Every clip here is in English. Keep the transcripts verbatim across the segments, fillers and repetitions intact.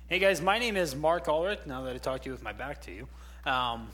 Hey guys, my name is Mark Ulrich, now that I talked to you with my back to you. Um,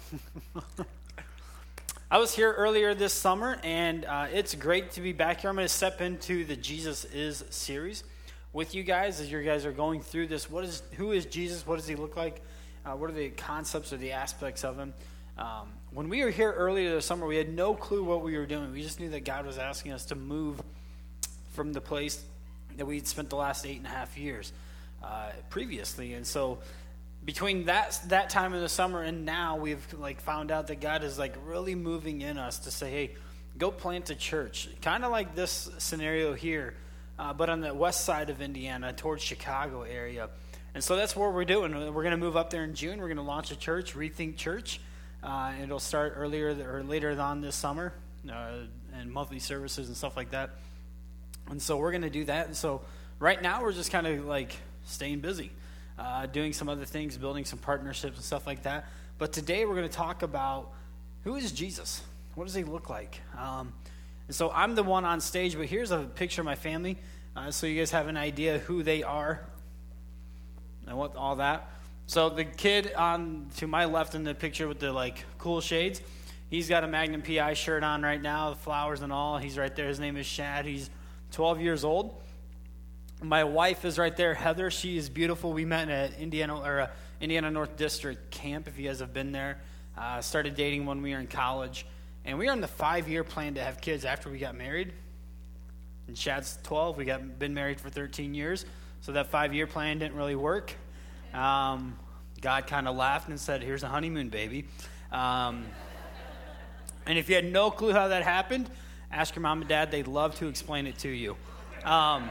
I was here earlier this summer, and uh, it's great to be back here. I'm going to step into the Jesus Is series with you guys as you guys are going through this. What is, who is Jesus? What does he look like? Uh, what are the concepts or the aspects of him? Um, when we were here earlier this summer, we had no clue what we were doing. We just knew that God was asking us to move from the place that we'd spent the last eight and a half years. Uh, previously, and so between that that time of the summer and now, we've like found out that God is like really moving in us to say, hey, go plant a church, kind of like this scenario here, uh, but on the west side of Indiana towards Chicago area. And so that's what we're doing. We're going to move up there in June. We're going to launch a church, Rethink Church. Uh, it'll start earlier or later on this summer, uh, and monthly services and stuff like that. And so we're going to do that. And so right now we're just kind of like staying busy, uh, doing some other things, building some partnerships and stuff like that. But today we're going to talk about who is Jesus? What does he look like? Um, and so I'm the one on stage, but here's a picture of my family, uh, so you guys have an idea who they are and what all that. So the kid on to my left in the picture with the like cool shades, he's got a Magnum P I shirt on right now, the flowers and all. He's right there. His name is Shad. He's twelve years old. My wife is right there, Heather. She is beautiful. We met at Indiana or uh, Indiana North District camp. If you guys have been there, uh, started dating when we were in college, and we were on the five-year plan to have kids after we got married. And Shad's twelve. We got been married for thirteen years, so that five-year plan didn't really work. Um, God kind of laughed and said, "Here's a honeymoon, baby." Um, and if you had no clue how that happened, ask your mom and dad. They'd love to explain it to you. Um,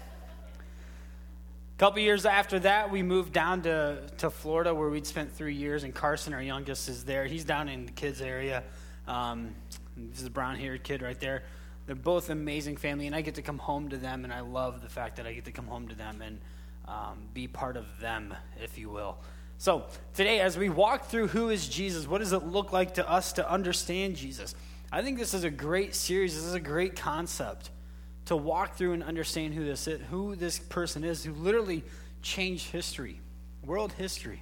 A couple years after that, we moved down to, to Florida, where we'd spent three years, and Carson, our youngest, is there. He's down in the kids' area. Um, this is a brown-haired kid right there. They're both amazing family, and I get to come home to them, and I love the fact that I get to come home to them and um, be part of them, if you will. So today, as we walk through who is Jesus, what does it look like to us to understand Jesus? I think this is a great series. This is a great concept to walk through and understand who this is, who this person is, who literally changed history, world history.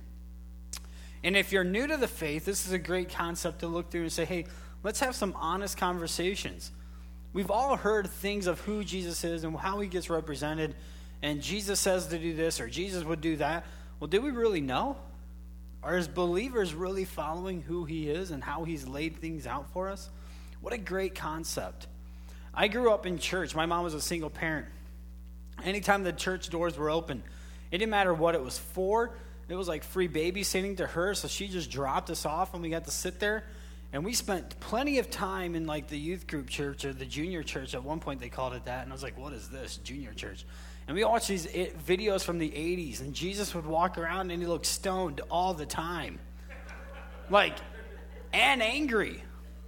And if you're new to the faith, this is a great concept to look through and say, hey, let's have some honest conversations. We've all heard things of who Jesus is and how he gets represented, and Jesus says to do this or Jesus would do that. Well, did we really know? Are as believers really following who he is and how he's laid things out for us? What a great concept. I grew up in church. My mom was a single parent. Anytime the church doors were open, it didn't matter what it was for. It was like free babysitting to her, so she just dropped us off and we got to sit there. And we spent plenty of time in like the youth group church or the junior church. At one point they called it that. And I was like, what is this, junior church? And we watched these videos from the eighties, and Jesus would walk around and he looked stoned all the time. Like, and angry.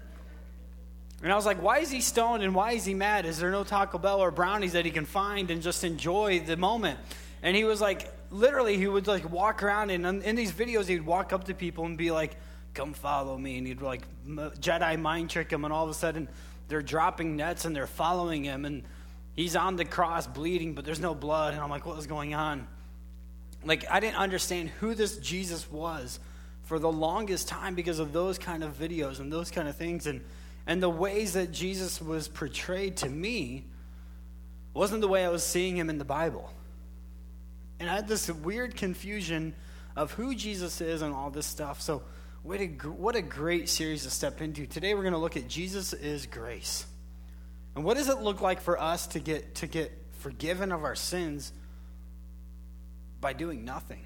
And I was like, why is he stoned and why is he mad? Is there no Taco Bell or brownies that he can find and just enjoy the moment? And he was like, literally, he would like walk around, and in these videos, he'd walk up to people and be like, come follow me. And he'd like Jedi mind trick them, and all of a sudden, they're dropping nets and they're following him. And he's on the cross bleeding, but there's no blood. And I'm like, what is going on? Like, I didn't understand who this Jesus was for the longest time because of those kind of videos and those kind of things. And And the ways that Jesus was portrayed to me wasn't the way I was seeing him in the Bible. And I had this weird confusion of who Jesus is and all this stuff. So what a, what a great series to step into. Today we're going to look at Jesus is grace. And what does it look like for us to get to get forgiven of our sins by doing nothing?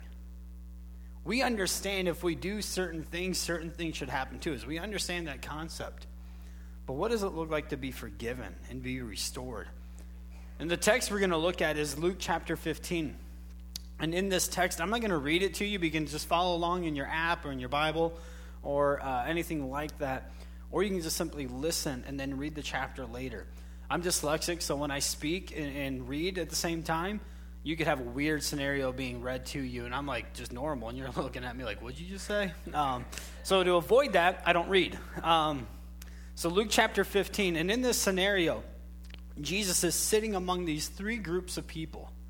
We understand if we do certain things, certain things should happen to us. We understand that concept. But what does it look like to be forgiven and be restored? And the text we're going to look at is Luke chapter fifteen. And in this text, I'm not going to read it to you, but you can just follow along in your app or in your Bible or uh, anything like that. Or you can just simply listen and then read the chapter later. I'm dyslexic, so when I speak and, and read at the same time, you could have a weird scenario being read to you, and I'm like just normal, and you're looking at me like, what'd you just say? Um, so to avoid that, I don't read. Um So Luke chapter fifteen, and in this scenario, Jesus is sitting among these three groups of people.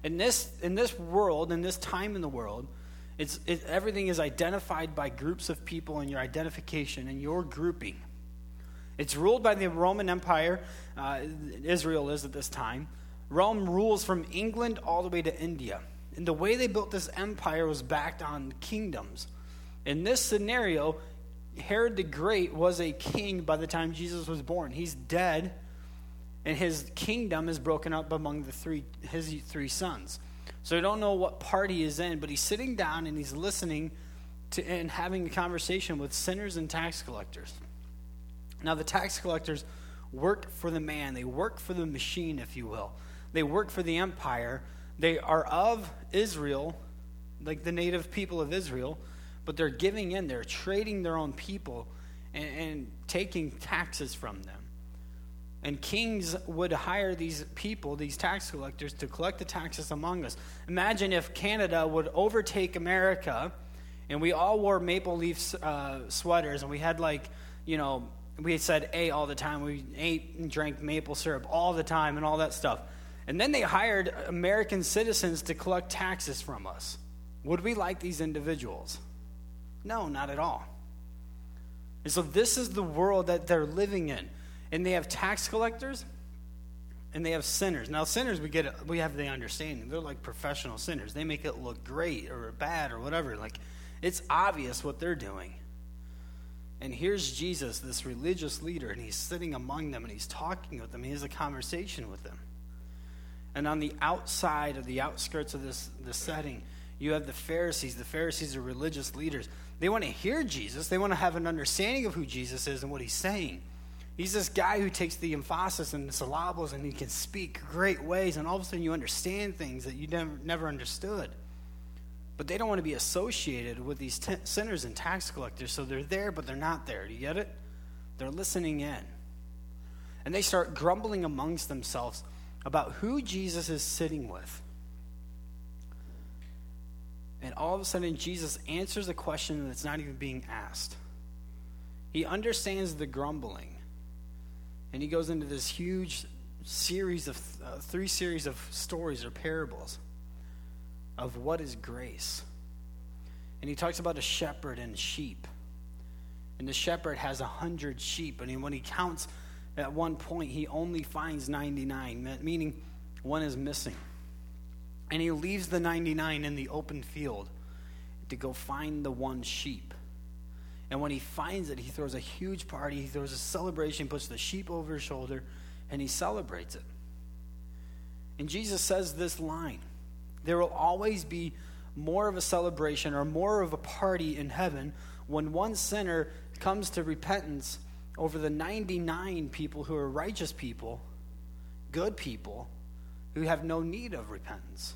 In this in this world, in this time in the world, it's it, everything is identified by groups of people and your identification and your grouping. It's ruled by the Roman Empire. Uh, Israel is at this time. Rome rules from England all the way to India. And the way they built this empire was backed on kingdoms. In this scenario, Herod the Great was a king by the time Jesus was born. He's dead, and his kingdom is broken up among the three his three sons. So I don't know what part he is in, but he's sitting down and he's listening to and having a conversation with sinners and tax collectors. Now, the tax collectors work for the man. They work for the machine, if you will. They work for the empire. They are of Israel, like the native people of Israel, but they're giving in. They're trading their own people and, and taking taxes from them. And kings would hire these people, these tax collectors, to collect the taxes among us. Imagine if Canada would overtake America, and we all wore maple leaf uh, sweaters, and we had like, you know, we said A all the time. We ate and drank maple syrup all the time and all that stuff. And then they hired American citizens to collect taxes from us. Would we like these individuals? No, not at all. And so this is the world that they're living in. And they have tax collectors and they have sinners. Now, sinners, we get it, we have the understanding. They're like professional sinners. They make it look great or bad or whatever. Like, it's obvious what they're doing. And here's Jesus, this religious leader, and he's sitting among them, and he's talking with them. He has a conversation with them. And on the outside of the outskirts of this, this setting, you have the Pharisees. The Pharisees are religious leaders. They want to hear Jesus. They want to have an understanding of who Jesus is and what he's saying. He's this guy who takes the emphasis and the syllables, and he can speak great ways, and all of a sudden you understand things that you never, never understood. But they don't want to be associated with these t- sinners and tax collectors, so they're there, but they're not there. Do you get it? They're listening in. And they start grumbling amongst themselves about who Jesus is sitting with. And all of a sudden, Jesus answers a question that's not even being asked. He understands the grumbling. And he goes into this huge series of, uh, three series of stories or parables of what is grace. And he talks about a shepherd and sheep. And the shepherd has a hundred sheep. And when he counts at one point, he only finds ninety-nine, meaning one is missing. And he leaves the ninety-nine in the open field to go find the one sheep. And when he finds it, he throws a huge party. He throws a celebration, puts the sheep over his shoulder, and he celebrates it. And Jesus says this line: there will always be more of a celebration or more of a party in heaven when one sinner comes to repentance over the ninety-nine people who are righteous people, good people, who have no need of repentance.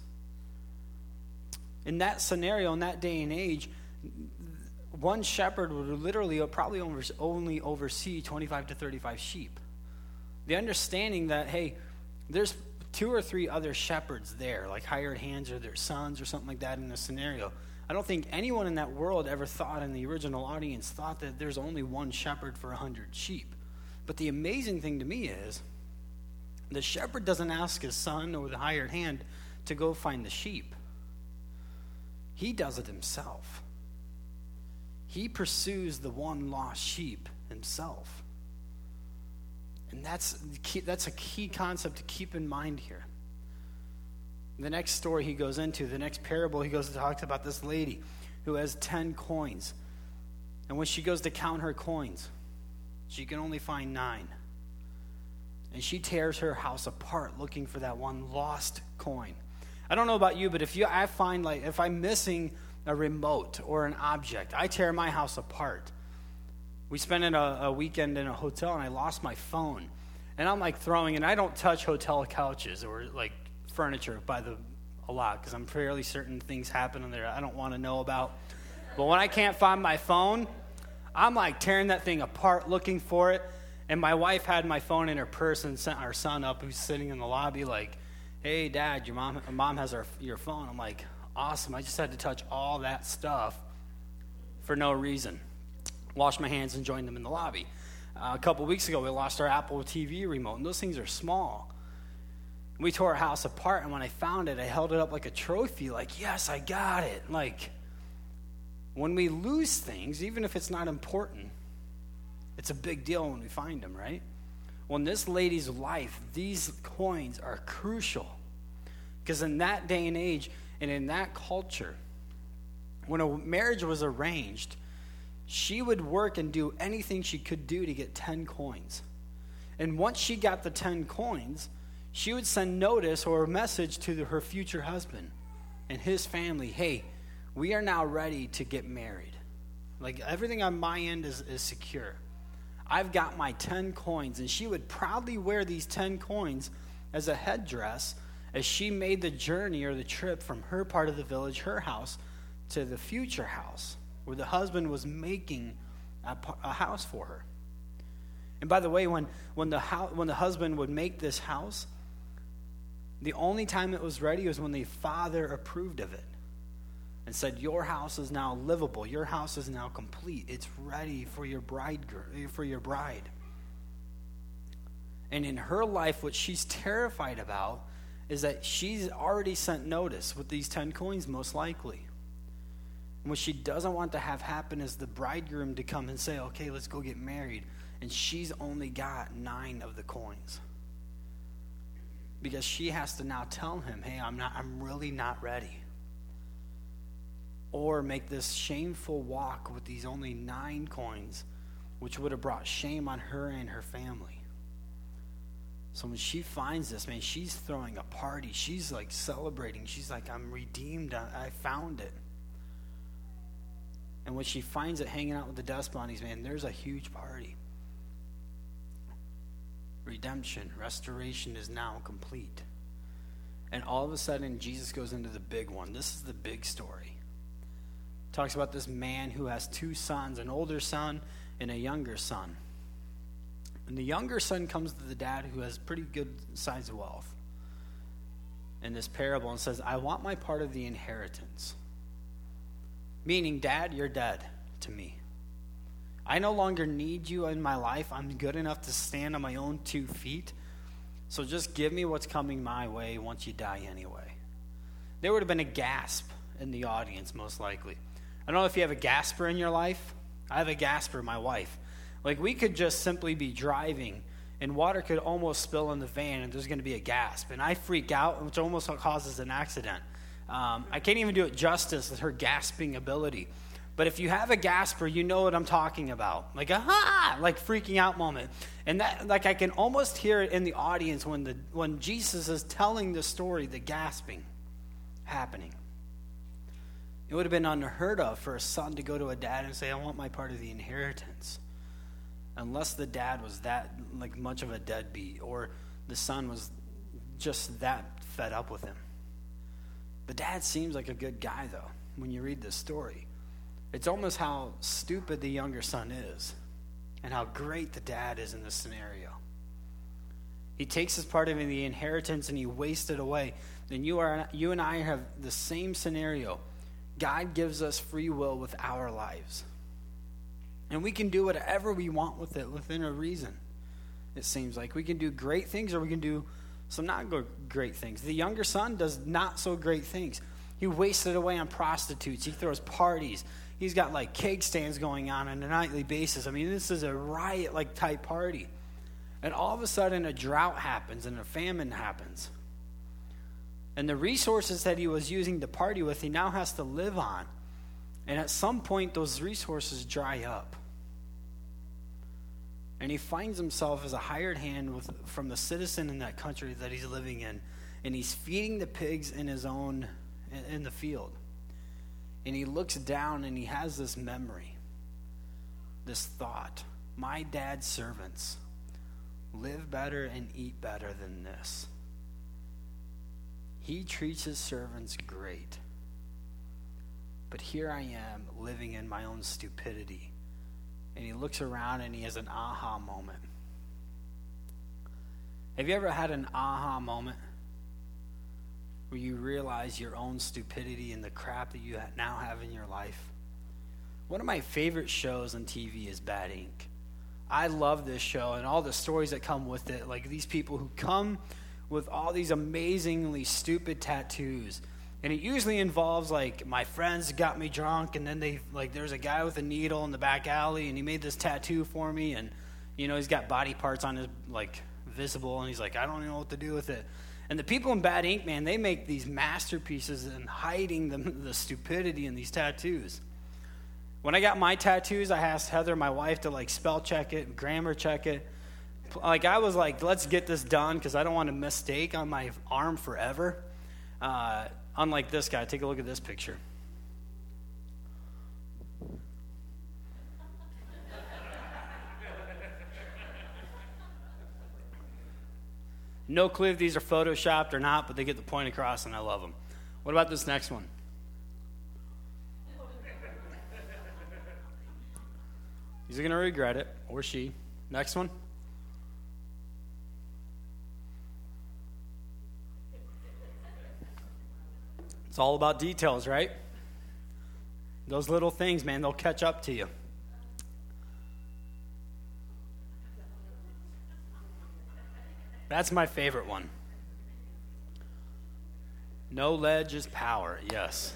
In that scenario, in that day and age, one shepherd would literally probably only oversee twenty-five to thirty-five sheep. The understanding that, hey, there's two or three other shepherds there, like hired hands or their sons or something like that in this scenario. I don't think anyone in that world ever thought, in the original audience, thought that there's only one shepherd for a hundred sheep. But the amazing thing to me is, the shepherd doesn't ask his son or the hired hand to go find the sheep. He does it himself. He pursues the one lost sheep himself. And that's key, that's a key concept to keep in mind here. The next story he goes into, the next parable, he goes to talk about this lady who has ten coins. And when she goes to count her coins, she can only find nine. And she tears her house apart looking for that one lost coin. I don't know about you, but if you, I find like if I'm missing a remote or an object, I tear my house apart. We spent a, a weekend in a hotel, and I lost my phone. And I'm like throwing, and I don't touch hotel couches or like furniture by the a lot because I'm fairly certain things happen in there I don't want to know about. But when I can't find my phone, I'm like tearing that thing apart looking for it. And my wife had my phone in her purse and sent our son up, who's sitting in the lobby, like, "Hey, Dad, your mom, mom has our, your phone." I'm like, awesome. I just had to touch all that stuff for no reason. Washed my hands and joined them in the lobby. Uh, a couple weeks ago, we lost our Apple T V remote, and those things are small. We tore our house apart, and when I found it, I held it up like a trophy, like, yes, I got it. Like, when we lose things, even if it's not important, it's a big deal when we find them, right? Well, in this lady's life, these coins are crucial. Because in that day and age, and in that culture, when a marriage was arranged, she would work and do anything she could do to get ten coins. And once she got the ten coins, she would send notice or a message to the, her future husband and his family, hey, we are now ready to get married. Like, everything on my end is, is secure. I've got my ten coins. And she would proudly wear these ten coins as a headdress as she made the journey or the trip from her part of the village, her house, to the future house where the husband was making a, a house for her. And by the way, when, when, the house, when the husband would make this house, the only time it was ready was when the father approved of it and said, your house is now livable. Your house is now complete. It's ready for your bridegroom, for your bride. And in her life, what she's terrified about is that she's already sent notice with these ten coins, most likely. And what she doesn't want to have happen is the bridegroom to come and say, okay, let's go get married. And she's only got nine of the coins. Because she has to now tell him, hey, I'm not, I'm really not ready. Or make this shameful walk with these only nine coins, which would have brought shame on her and her family. So when she finds this, man, she's throwing a party. She's like celebrating. She's like, I'm redeemed. I, I found it. And when she finds it hanging out with the dust bunnies, man, there's a huge party. Redemption, restoration is now complete. And all of a sudden, Jesus goes into the big one. This is the big story. Talks about this man who has two sons, an older son and a younger son. And the younger son comes to the dad who has pretty good size wealth in this parable and says, I want my part of the inheritance. Meaning, Dad, you're dead to me. I no longer need you in my life. I'm good enough to stand on my own two feet. So just give me what's coming my way once you die anyway. There would have been a gasp in the audience, most likely. I don't know if you have a gasper in your life. I have a gasper, my wife. Like, we could just simply be driving, and water could almost spill in the van, and there's going to be a gasp. And I freak out, which almost causes an accident. Um, I can't even do it justice with her gasping ability. But if you have a gasper, you know what I'm talking about. Like, aha, like freaking out moment. And that, like, I can almost hear it in the audience when the when Jesus is telling the story, the gasping happening. It would have been unheard of for a son to go to a dad and say, I want my part of the inheritance. Unless the dad was that, like, much of a deadbeat, or the son was just that fed up with him. The dad seems like a good guy, though, when you read this story. It's almost how stupid the younger son is and how great the dad is in this scenario. He takes his part of the inheritance and he wastes it away. Then you are, you and I have the same scenario. God gives us free will with our lives. And we can do whatever we want with it within a reason, it seems like. We can do great things or we can do some not great things. The younger son does not so great things. He wastes it away on prostitutes. He throws parties. He's got like cake stands going on on a nightly basis. I mean, this is a riot-like type party. And all of a sudden, a drought happens and a famine happens. And the resources that he was using to party with, he now has to live on. And at some point, those resources dry up. And he finds himself as a hired hand with, from the citizen in that country that he's living in. And he's feeding the pigs in his own, in, in the field. And he looks down and he has this memory, this thought. My dad's servants live better and eat better than this. He treats his servants great. But here I am living in my own stupidity. And he looks around and he has an aha moment. Have you ever had an aha moment where you realize your own stupidity and the crap that you now have in your life? One of my favorite shows on T V is Bad Ink. I love this show and all the stories that come with it. Like these people who come with all these amazingly stupid tattoos. And it usually involves, like, my friends got me drunk, and then they, like, there's a guy with a needle in the back alley, and he made this tattoo for me, and, you know, he's got body parts on his, like, visible, and he's like, I don't know what to do with it. And the people in Bad Ink, man, they make these masterpieces in hiding the, the stupidity in these tattoos. When I got my tattoos, I asked Heather, my wife, to, like, spell check it, grammar check it. Like, I was like, let's get this done, because I don't want a mistake on my arm forever. Uh... Unlike this guy, take a look at this picture. No clue if these are photoshopped or not, but they get the point across, and I love them. What about this next one? He's going to regret it, or she. Next one. It's all about details, right? Those little things, man, they'll catch up to you. That's my favorite one. No ledge is power, yes.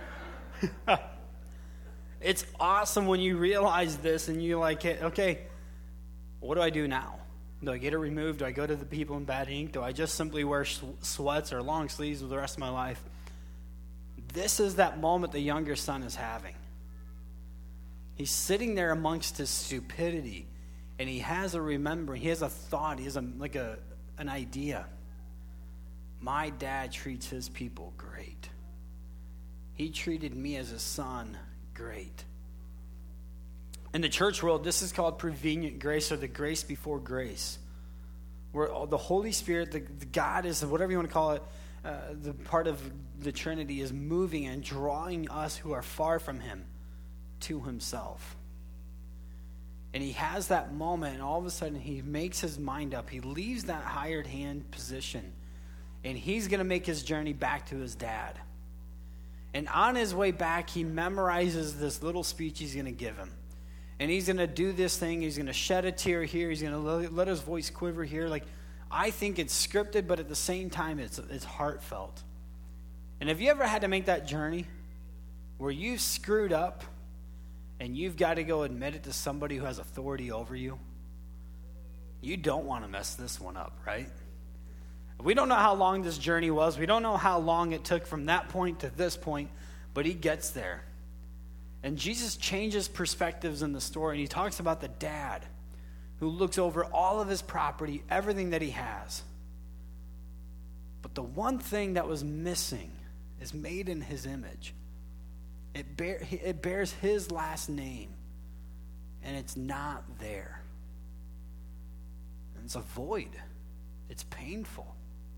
It's awesome when you realize this and you're like, okay, what do I do now? Do I get it removed? Do I go to the people in Bad Ink? Do I just simply wear sweats or long sleeves for the rest of my life? This is that moment the younger son is having. He's sitting there amongst his stupidity, and he has a remembering, he has a thought, he has a, like a an idea. My dad treats his people great. He treated me as a son great. In the church world, this is called prevenient grace, or the grace before grace, where the Holy Spirit, the, the God is, whatever you want to call it, uh, the part of the Trinity is moving and drawing us who are far from him to himself. And he has that moment, and all of a sudden he makes his mind up. He leaves that hired hand position, and he's going to make his journey back to his dad. And on his way back, he memorizes this little speech he's going to give him. And he's going to do this thing. He's going to shed a tear here. He's going to let his voice quiver here. Like, I think it's scripted, but at the same time, it's it's heartfelt. And have you ever had to make that journey where you've screwed up and you've got to go admit it to somebody who has authority over you? You don't want to mess this one up, right? We don't know how long this journey was. We don't know how long it took from that point to this point, but he gets there. And Jesus changes perspectives in the story, and he talks about the dad who looks over all of his property, everything that he has. But the one thing that was missing is made in his image. It, bear, it bears his last name, and it's not there. And it's a void. It's painful.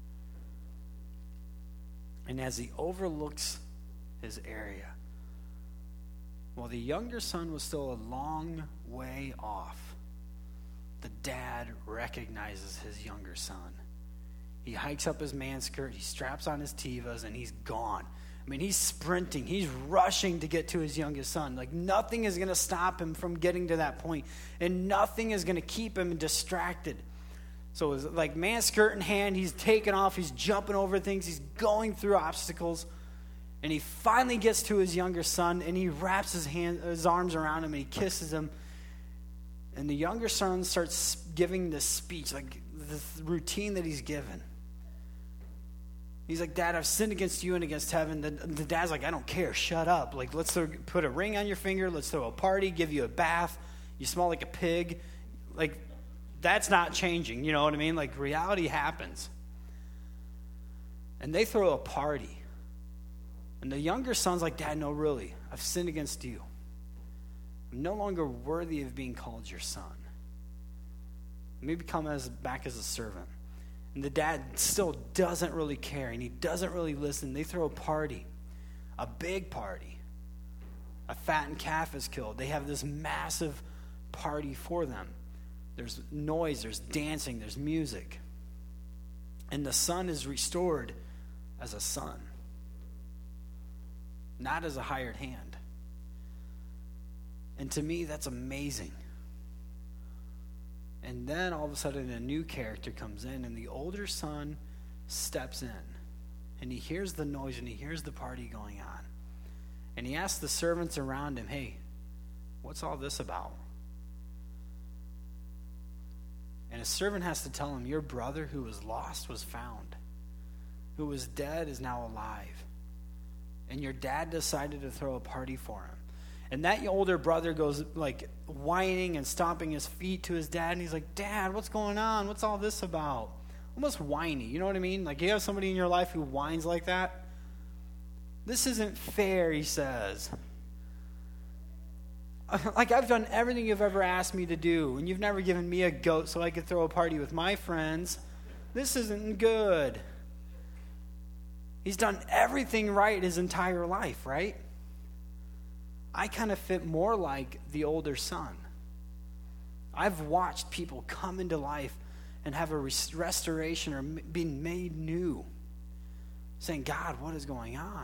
And as he overlooks his area, while the younger son was still a long way off, the dad recognizes his younger son. He hikes up his man skirt, he straps on his Tevas, and he's gone. I mean, he's sprinting. He's rushing to get to his youngest son. Like, nothing is going to stop him from getting to that point, and nothing is going to keep him distracted. So it's like man skirt in hand, he's taking off, he's jumping over things, he's going through obstacles, and he finally gets to his younger son, and he wraps his hand, his arms around him, and he kisses him. And the younger son starts giving this speech, like this routine that he's given. He's like, Dad, I've sinned against you and against heaven. The, the dad's like, I don't care, shut up. Like, let's throw, put a ring on your finger, let's throw a party, give you a bath, you smell like a pig. Like, that's not changing, you know what I mean? Like, reality happens. And they throw a party. And the younger son's like, Dad, no, really, I've sinned against you. I'm no longer worthy of being called your son. Maybe come as back as a servant. And the dad still doesn't really care, and he doesn't really listen. They throw a party, a big party. A fattened calf is killed. They have this massive party for them. There's noise, there's dancing, there's music. And the son is restored as a son, not as a hired hand. And to me, that's amazing. And then all of a sudden a new character comes in, and the older son steps in, and he hears the noise and he hears the party going on. And he asks the servants around him, hey, what's all this about? And a servant has to tell him, your brother who was lost was found. Who was dead is now alive. And your dad decided to throw a party for him. And that older brother goes like whining and stomping his feet to his dad. And he's like, Dad, what's going on? What's all this about? Almost whiny. You know what I mean? Like you have somebody in your life who whines like that. This isn't fair, he says. Like, I've done everything you've ever asked me to do, and you've never given me a goat so I could throw a party with my friends. This isn't good. He's done everything right his entire life, right? I kind of fit more like the older son. I've watched people come into life and have a res- restoration or m- being made new, saying, God, what is going on?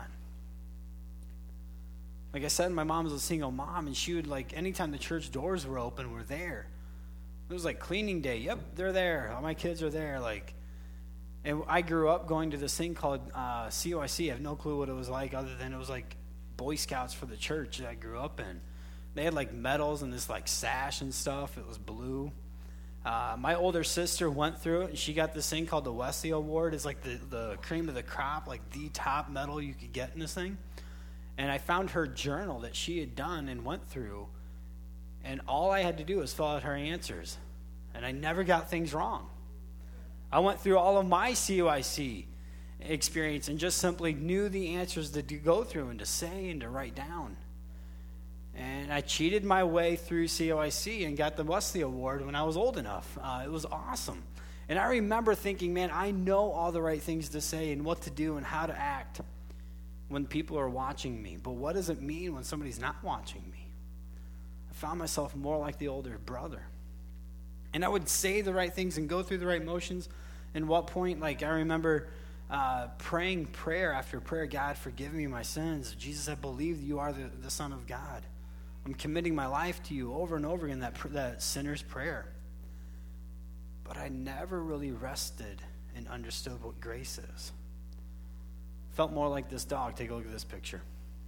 Like I said, my mom was a single mom, and she would, like, anytime the church doors were open, we're there. It was like cleaning day. Yep, they're there. All my kids are there. Like, and I grew up going to this thing called uh, C O I C. I have no clue what it was like other than it was like Boy Scouts for the church that I grew up in. They had, like, medals and this, like, sash and stuff. It was blue. Uh, my older sister went through it, and she got this thing called the Wesley Award. It's like the, the cream of the crop, like the top medal you could get in this thing. And I found her journal that she had done and went through, and all I had to do was fill out her answers. And I never got things wrong. I went through all of my C O I C experience and just simply knew the answers to do, go through and to say and to write down. And I cheated my way through C O I C and got the Wesley Award when I was old enough. Uh, it was awesome. And I remember thinking, man, I know all the right things to say and what to do and how to act when people are watching me. But what does it mean when somebody's not watching me? I found myself more like the older brother. And I would say the right things and go through the right motions. And what point, like I remember uh, praying prayer after prayer, God, forgive me my sins. Jesus, I believe that you are the, the Son of God. I'm committing my life to you over and over again, that, that sinner's prayer. But I never really rested and understood what grace is. Felt more like this dog. Take a look at this picture.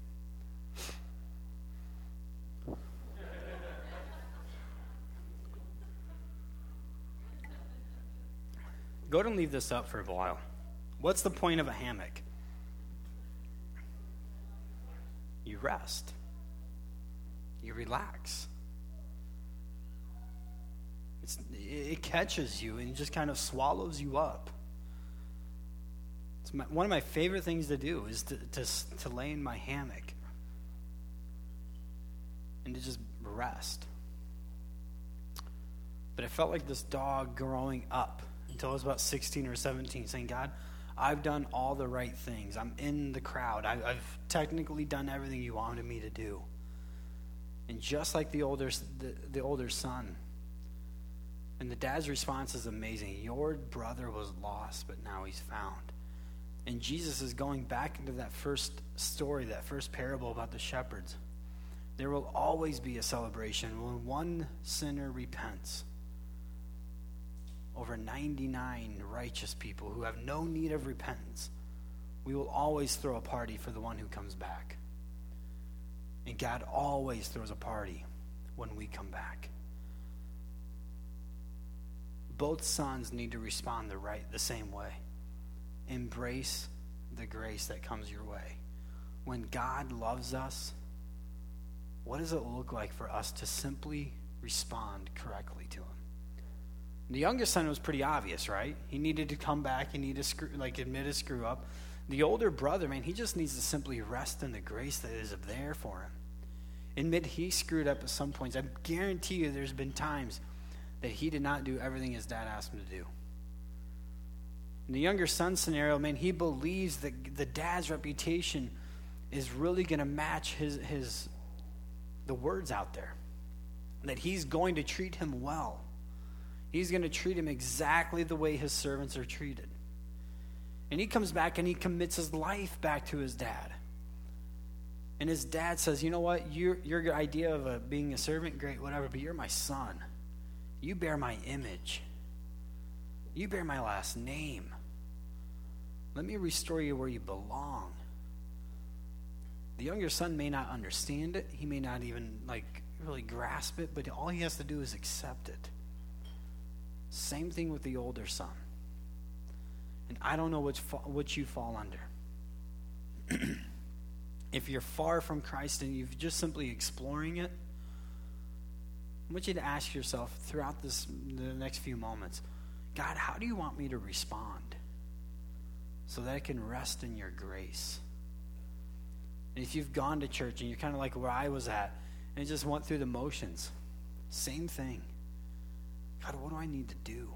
Go ahead and leave this up for a while. What's the point of a hammock? You rest. You relax. It's, it catches you and just kind of swallows you up. It's my, one of my favorite things to do is to, to, to lay in my hammock and to just rest. But I felt like this dog growing up until I was about sixteen or seventeen, saying, God, I've done all the right things. I'm in the crowd. I, I've technically done everything you wanted me to do. And just like the older, the, the older son, and the dad's response is amazing. Your brother was lost, but now he's found. And Jesus is going back into that first story, that first parable about the shepherds. There will always be a celebration when one sinner repents over ninety-nine righteous people who have no need of repentance. We will always throw a party for the one who comes back. And God always throws a party when we come back. Both sons need to respond the right, the same way. Embrace the grace that comes your way. When God loves us, what does it look like for us to simply respond correctly to him? The youngest son was pretty obvious, right? He needed to come back. He needed to screw, like admit his screw up. The older brother, man, he just needs to simply rest in the grace that is there for him. Admit he screwed up at some points. I guarantee you there's been times that he did not do everything his dad asked him to do. In the younger son scenario, man, he believes that the dad's reputation is really going to match his his the words out there. That he's going to treat him well. He's going to treat him exactly the way his servants are treated. And he comes back and he commits his life back to his dad. And his dad says, you know what, your, your idea of a, being a servant, great, whatever, but you're my son. You bear my image. You bear my last name. Let me restore you where you belong. The younger son may not understand it. He may not even like really grasp it, but all he has to do is accept it. Same thing with the older son. And I don't know which fa- what you fall under. If you're far from Christ and you're just simply exploring it, I want you to ask yourself throughout this the next few moments, God, how do you want me to respond so that I can rest in your grace? And if you've gone to church and you're kind of like where I was at and just went through the motions, same thing. God, what do I need to do?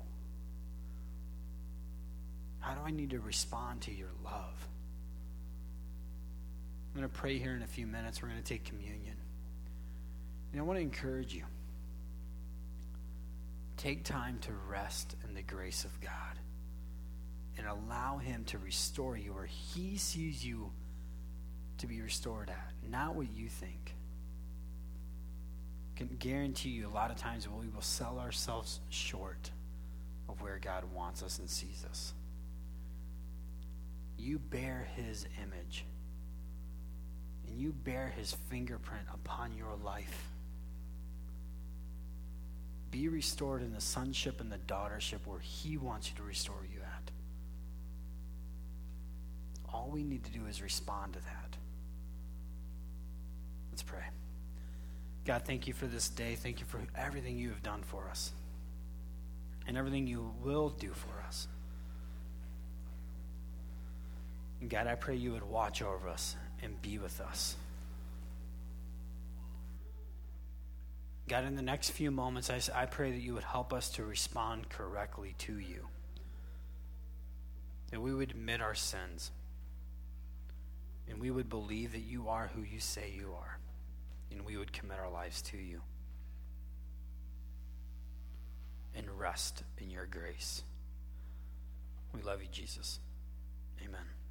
How do I need to respond to your love? I'm going to pray here in a few minutes. We're going to take communion. And I want to encourage you. Take time to rest in the grace of God and allow him to restore you where he sees you to be restored at, not what you think. I can guarantee you a lot of times we will sell ourselves short of where God wants us and sees us. You bear his image, and you bear his fingerprint upon your life. Be restored in the sonship and the daughtership where he wants you to restore you at. All we need to do is respond to that. Let's pray. God, thank you for this day. Thank you for everything you have done for us and everything you will do for us. And God, I pray you would watch over us and be with us. God, in the next few moments, I, I pray that you would help us to respond correctly to you. That we would admit our sins. And we would believe that you are who you say you are. And we would commit our lives to you. And rest in your grace. We love you, Jesus. Amen.